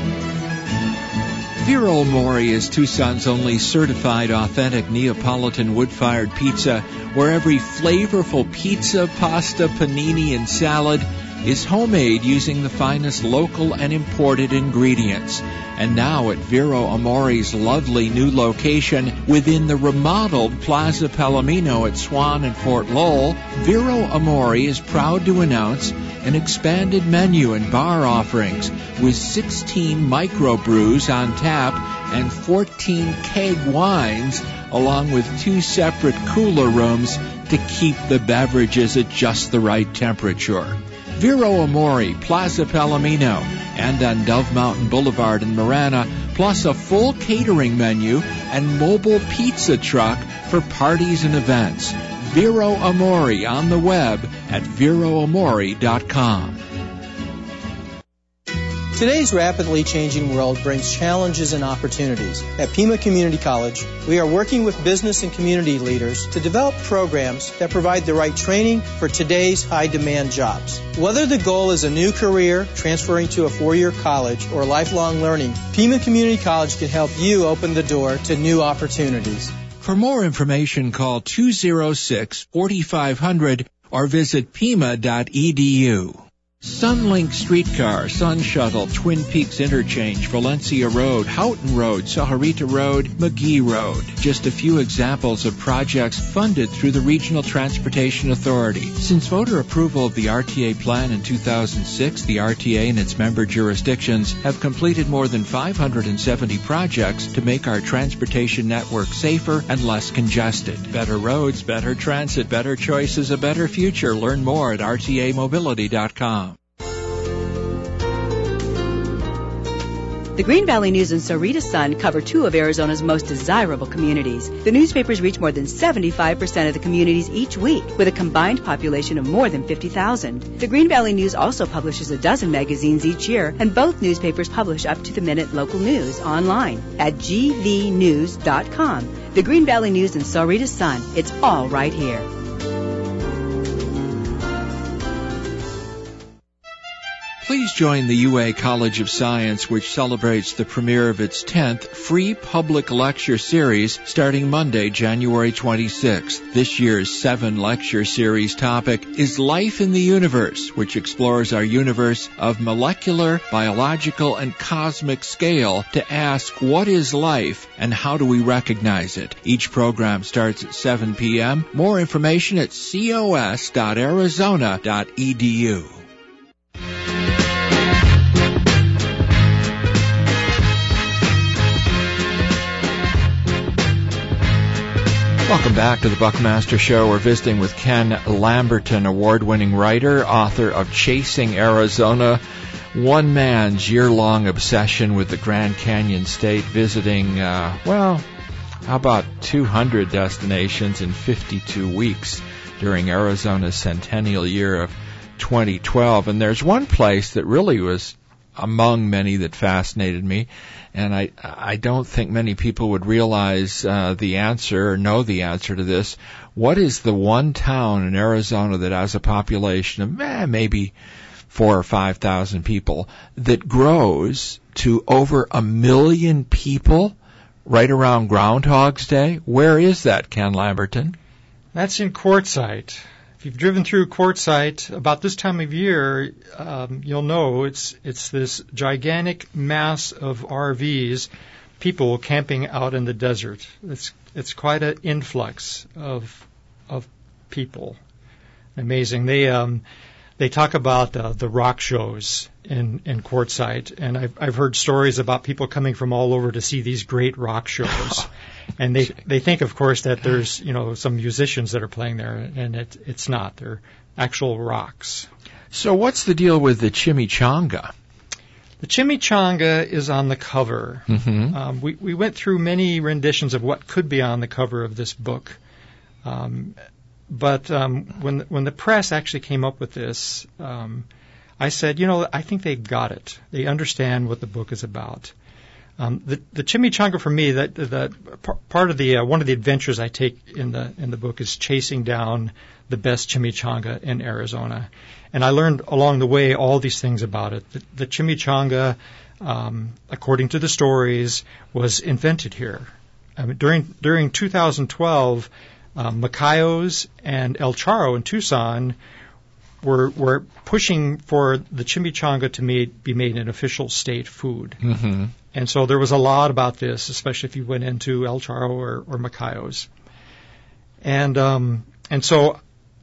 Vero Mori is Tucson's only certified authentic Neapolitan wood-fired pizza, where every flavorful pizza, pasta, panini, and salad is homemade using the finest local and imported ingredients. And now at Vero Amori's lovely new location within the remodeled Plaza Palomino at Swan and Fort Lowell, Vero Amori is proud to announce an expanded menu and bar offerings with sixteen microbrews on tap and fourteen keg wines, along with two separate cooler rooms to keep the beverages at just the right temperature. Vero Amori, Plaza Palomino, and on Dove Mountain Boulevard in Marana, plus a full catering menu and mobile pizza truck for parties and events. Vero Amori on the web at vero amori dot com. Today's rapidly changing world brings challenges and opportunities. At Pima Community College, we are working with business and community leaders to develop programs that provide the right training for today's high-demand jobs. Whether the goal is a new career, transferring to a four-year college, or lifelong learning, Pima Community College can help you open the door to new opportunities. For more information, call two oh six, four five zero zero or visit pima dot e d u. Sunlink Streetcar, Sun Shuttle, Twin Peaks Interchange, Valencia Road, Houghton Road, Sahuarita Road, McGee Road. Just a few examples of projects funded through the Regional Transportation Authority. Since voter approval of the R T A plan in two thousand six, the R T A and its member jurisdictions have completed more than five hundred seventy projects to make our transportation network safer and less congested. Better roads, better transit, better choices, a better future. Learn more at r t a mobility dot com. The Green Valley News and Sahuarita Sun cover two of Arizona's most desirable communities. The newspapers reach more than seventy-five percent of the communities each week, with a combined population of more than fifty thousand. The Green Valley News also publishes a dozen magazines each year, and both newspapers publish up-to-the-minute local news online at g v news dot com. The Green Valley News and Sahuarita Sun, it's all right here. Please join the U A College of Science, which celebrates the premiere of its tenth free public lecture series starting Monday, January twenty-sixth. This year's seven-lecture series topic is Life in the Universe, which explores our universe of molecular, biological, and cosmic scale to ask, what is life and how do we recognize it? Each program starts at seven p.m. More information at cos dot arizona dot e d u. Welcome back to the Buckmaster Show. We're visiting with Ken Lamberton, award-winning writer, author of Chasing Arizona, one man's year-long obsession with the Grand Canyon State, visiting, uh, well, how about two hundred destinations in fifty-two weeks during Arizona's centennial year of twenty twelve. And there's one place that really was among many that fascinated me, and I I don't think many people would realize uh, the answer or know the answer to this. What is the one town in Arizona that has a population of eh, maybe four or five thousand people that grows to over a million people right around Groundhog's Day? Where is that, Ken Lamberton? That's in Quartzsite. If you've driven through Quartzsite about this time of year, um, you'll know it's it's this gigantic mass of R Vs, people camping out in the desert. It's it's quite an influx of of people. Amazing. They um, they talk about uh, the rock shows in in Quartzsite, and I've I've heard stories about people coming from all over to see these great rock shows. And they they think, of course, that there's, you know, some musicians that are playing there, and it, it's not. They're actual rocks. So what's the deal with the chimichanga? The chimichanga is on the cover. Mm-hmm. Um, we, we went through many renditions of what could be on the cover of this book. Um, but um, when, when the press actually came up with this, um, I said, you know, I think they got it. They understand what the book is about. Um, the, the chimichanga for me, that the part of the uh, one of the adventures I take in the in the book is chasing down the best chimichanga in Arizona, and I learned along the way all these things about it. The, the chimichanga, um, according to the stories, was invented here. I mean, during during two thousand twelve, um, Macayos and El Charro in Tucson were were pushing for the chimichanga to made, be made an official state food. Mm-hmm. And so there was a lot about this, especially if you went into El Charro or, or Macayos. And um, and so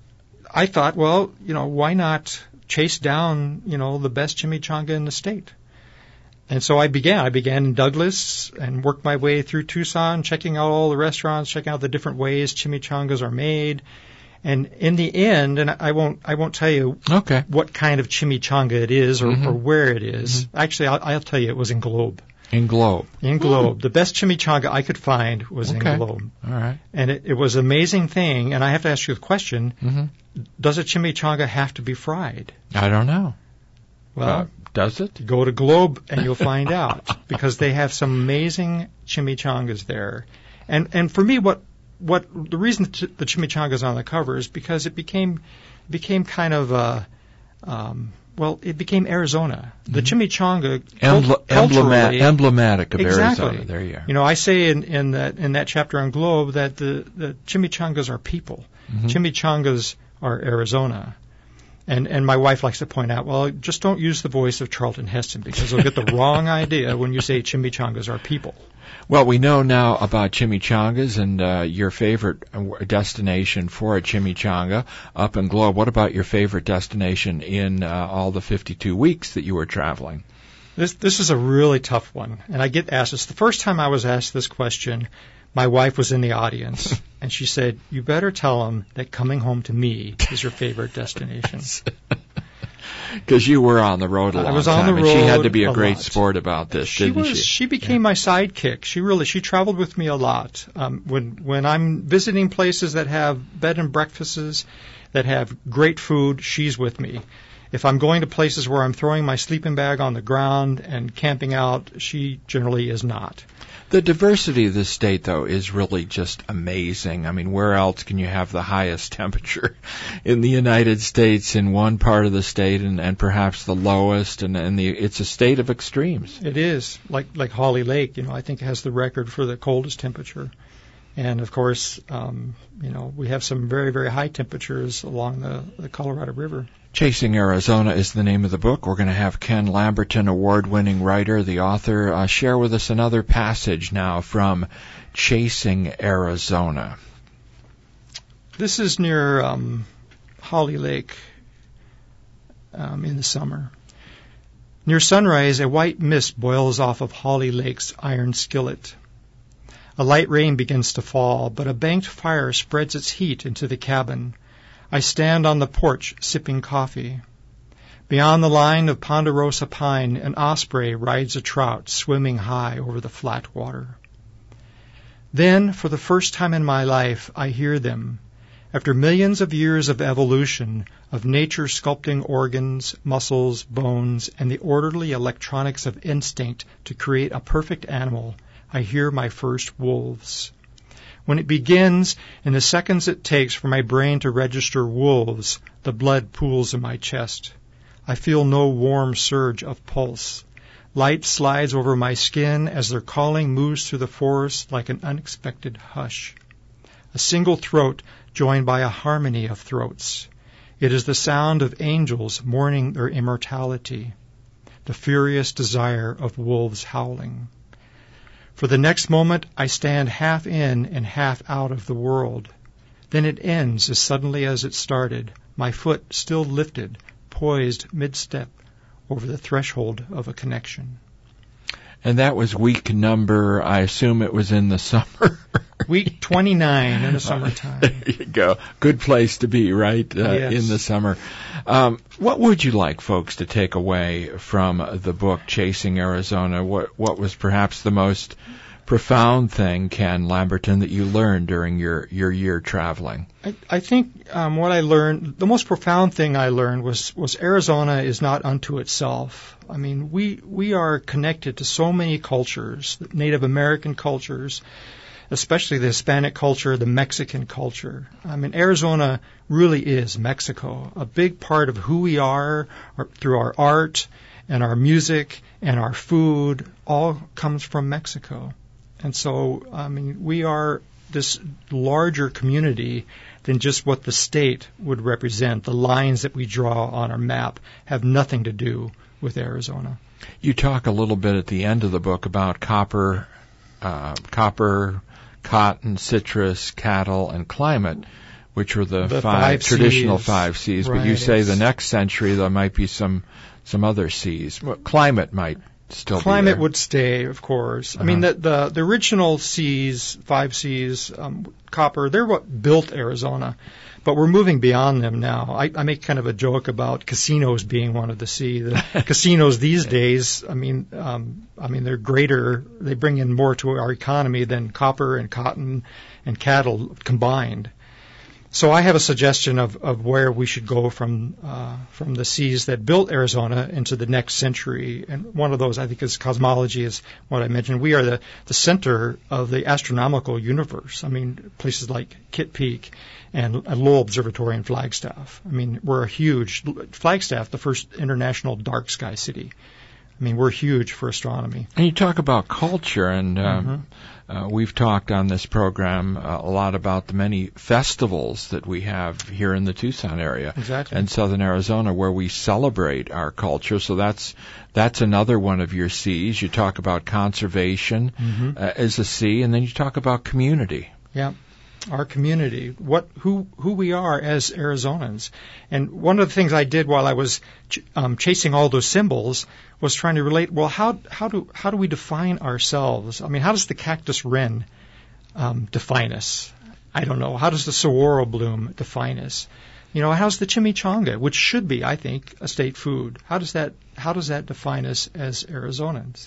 I thought, well, you know, why not chase down, you know, the best chimichanga in the state? And so I began. I began in Douglas and worked my way through Tucson, checking out all the restaurants, checking out the different ways chimichangas are made. And in the end, and I won't, I won't tell you okay. what kind of chimichanga it is or, mm-hmm. or where it is. Mm-hmm. Actually, I'll, I'll tell you, it was in Globe. In Globe. In Globe. Mm. The best chimichanga I could find was okay. in Globe. All right. And it, it was an amazing thing. And I have to ask you the question, mm-hmm. does a chimichanga have to be fried? I don't know. Well, uh, does it? Go to Globe and you'll find out. Because they have some amazing chimichangas there. And and for me, what what the reason the chimichanga is on the cover is because it became became kind of a... Um, Well, it became Arizona. The mm-hmm. chimichanga Embl- culturally, emblematic of exactly. Arizona. There you are. You know, I say in, in that in that chapter on Globe that the, the chimichangas are people. Mm-hmm. Chimichangas are Arizona. And and my wife likes to point out, well, just don't use the voice of Charlton Heston because they'll get the wrong idea when you say chimichangas are people. Well, we know now about chimichangas and uh, your favorite destination for a chimichanga up in Globe. What about your favorite destination in uh, all the fifty-two weeks that you were traveling? This this is a really tough one, and I get asked this. The first time I was asked this question, my wife was in the audience, and she said, you better tell them that coming home to me is your favorite destination. Because you were on the road a long I was time, on the road and she had to be a, a great lot. sport about this, she didn't was, she? She became yeah. my sidekick. She really, she traveled with me a lot. Um, when when I'm visiting places that have bed and breakfasts, that have great food, she's with me. If I'm going to places where I'm throwing my sleeping bag on the ground and camping out, she generally is not. The diversity of this state, though, is really just amazing. I mean, where else can you have the highest temperature in the United States in one part of the state and, and perhaps the lowest? And, and the, it's a state of extremes. It is. Like like Holly Lake, you know, I think has the record for the coldest temperature. And, of course, um, you know, we have some very, very high temperatures along the, the Colorado River. Chasing Arizona is the name of the book. We're going to have Ken Lamberton, award-winning writer, the author, uh, share with us another passage now from Chasing Arizona. This is near um, Holly Lake um, in the summer. Near sunrise, a white mist boils off of Holly Lake's iron skillet. A light rain begins to fall, but a banked fire spreads its heat into the cabin. I stand on the porch sipping coffee. Beyond the line of ponderosa pine, an osprey rides a trout swimming high over the flat water. Then, for the first time in my life, I hear them. After millions of years of evolution, of nature sculpting organs, muscles, bones, and the orderly electronics of instinct to create a perfect animal, I hear my first wolves. When it begins, in the seconds it takes for my brain to register wolves, the blood pools in my chest. I feel no warm surge of pulse. Light slides over my skin as their calling moves through the forest like an unexpected hush. A single throat joined by a harmony of throats. It is the sound of angels mourning their immortality, the furious desire of wolves howling. For the next moment I stand half in and half out of the world. Then it ends as suddenly as it started, my foot still lifted, poised mid-step over the threshold of a connection. And that was week number, I assume it was in the summer. Week twenty-nine in the summertime. There you go. Good place to be, right? Uh, Yes. In the summer. Um, what would you like folks to take away from the book Chasing Arizona? What what was perhaps the most profound thing, Ken Lamberton, that you learned during your, your year traveling? I, I think um, what I learned, the most profound thing I learned was, was Arizona is not unto itself. I mean, we we are connected to so many cultures, Native American cultures, especially the Hispanic culture, the Mexican culture. I mean, Arizona really is Mexico. A big part of who we are, are through our art and our music and our food, all comes from Mexico. And so, I mean, we are this larger community than just what the state would represent. The lines that we draw on our map have nothing to do with Arizona. You talk a little bit at the end of the book about copper, uh, copper, cotton, citrus, cattle, and climate, which were the, The five, five traditional Cs. five C's. But Right, you say it's- the next century there might be some some other C's. Well, climate might still Climate be there. would stay, of course. Uh-huh. I mean, the, the the original C's, five C's, um, copper, they're what built Arizona. But we're moving beyond them now. I, I make kind of a joke about casinos being one of the C. The casinos these days, I mean, um, I mean, they're greater. They bring in more to our economy than copper and cotton and cattle combined. So I have a suggestion of, of where we should go from uh, from the seas that built Arizona into the next century. And one of those, I think, is cosmology, is what I mentioned. We are the, the center of the astronomical universe. I mean, places like Kitt Peak and, and Lowell Observatory in Flagstaff. I mean, we're a huge, Flagstaff, the first international dark sky city. I mean, we're huge for astronomy. And you talk about culture, and um, Mhm. uh, we've talked on this program uh, a lot about the many festivals that we have here in the Tucson area Exactly. and southern Arizona where we celebrate our culture. So that's that's another one of your C's. You talk about conservation Mhm. uh, as a C, and then you talk about community. Yeah, our community, what who who we are as Arizonans. And one of the things I did while I was ch- um, chasing all those symbols was trying to relate. Well, how how do how do we define ourselves? I mean, how does the cactus wren um, define us? I don't know. How does the saguaro bloom define us? You know, how's the chimichanga, which should be, I think, a state food? How does that how does that define us as Arizonans?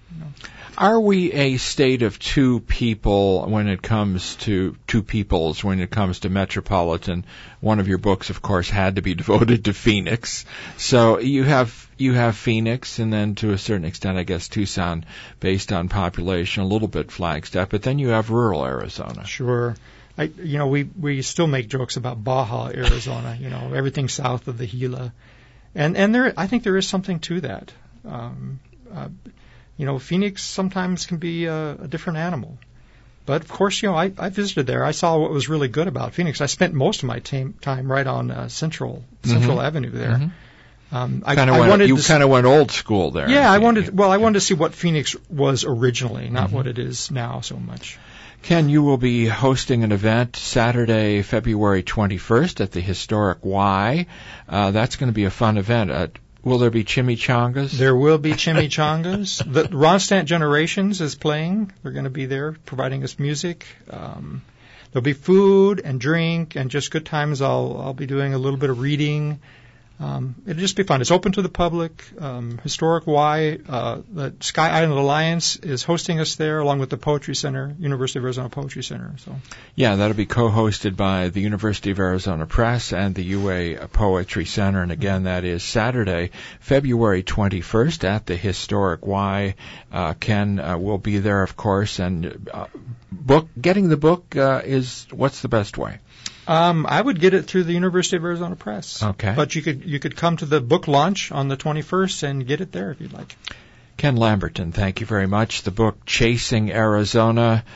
Are we a state of two people when it comes to two peoples, when it comes to metropolitan? One of your books, of course, had to be devoted to Phoenix. So you have you have Phoenix, and then to a certain extent, I guess, Tucson, based on population, a little bit Flagstaff, but then you have rural Arizona. Sure. I, you know, we, we still make jokes about Baja, Arizona, you know, everything south of the Gila. And, and there, I think there is something to that. Um, uh, you know, Phoenix sometimes can be a, a different animal. But, of course, you know, I, I visited there. I saw what was really good about Phoenix. I spent most of my tam- time right on uh, Central Central Mhm. Avenue there. Mhm. Um, I, Kinda I went, wanted you to s- kind of went old school there. Yeah, I wanted. Well, I wanted to see what Phoenix was originally, not Mhm. what it is now so much. Ken, you will be hosting an event Saturday, February twenty-first at the historic Y. Uh, that's going to be a fun event. Uh, will there be chimichangas? There will be chimichangas. The Ronstadt Generations is playing. They're going to be there providing us music. Um, there'll be food and drink and just good times. I'll I'll be doing a little bit of reading. Um, it'll just be fun. It's open to the public. Um, Historic Y, uh, the Sky Island Alliance is hosting us there, along with the Poetry Center, University of Arizona Poetry Center. So, Yeah, that'll be co-hosted by the University of Arizona Press and the U A Poetry Center. And again, that is Saturday, February twenty-first at the historic Y. Uh, Ken uh, will be there, of course. And uh, book getting the book uh, is what's the best way? um, I would get it through the University of Arizona Press. Okay. But you could you could come to the book launch on the twenty-first and get it there if you'd like. Ken Lamberton, thank you very much. The book Chasing Arizona.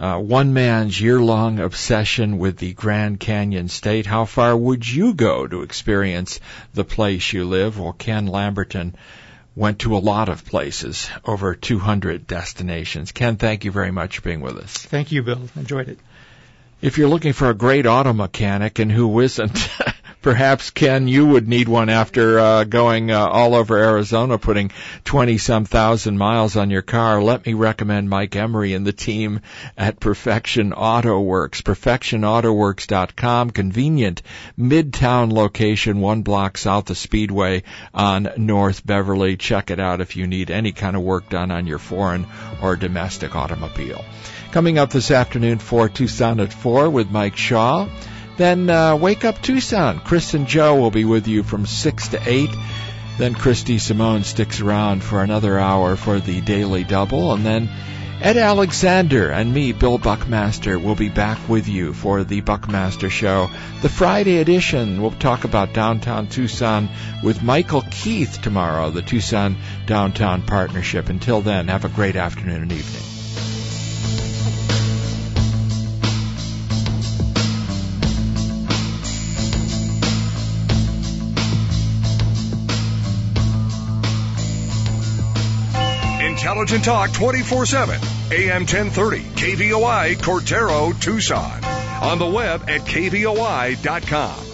uh, one man's year-long obsession with the Grand Canyon State. How far would you go to experience the place you live? Well, Ken Lamberton went to a lot of places, over two hundred destinations. Ken, thank you very much for being with us. Thank you, Bill. Enjoyed it. If you're looking for a great auto mechanic, and who isn't, perhaps, Ken, you would need one after uh, going uh, all over Arizona, putting twenty-some thousand miles on your car. Let me recommend Mike Emery and the team at Perfection Auto Works. perfection auto works dot com, convenient midtown location, one block south of Speedway on North Beverly. Check it out if you need any kind of work done on your foreign or domestic automobile. Coming up this afternoon for Tucson at four with Mike Shaw. Then uh, Wake Up Tucson. Chris and Joe will be with you from six to eight. Then Christy Simone sticks around for another hour for the Daily Double. And then Ed Alexander and me, Bill Buckmaster, will be back with you for the Buckmaster Show. The Friday edition, we'll talk about downtown Tucson with Michael Keith tomorrow, the Tucson Downtown Partnership. Until then, have a great afternoon and evening. Intelligent Talk twenty-four seven, A M ten thirty, K V O I, Cortero, Tucson. On the web at K V O I dot com.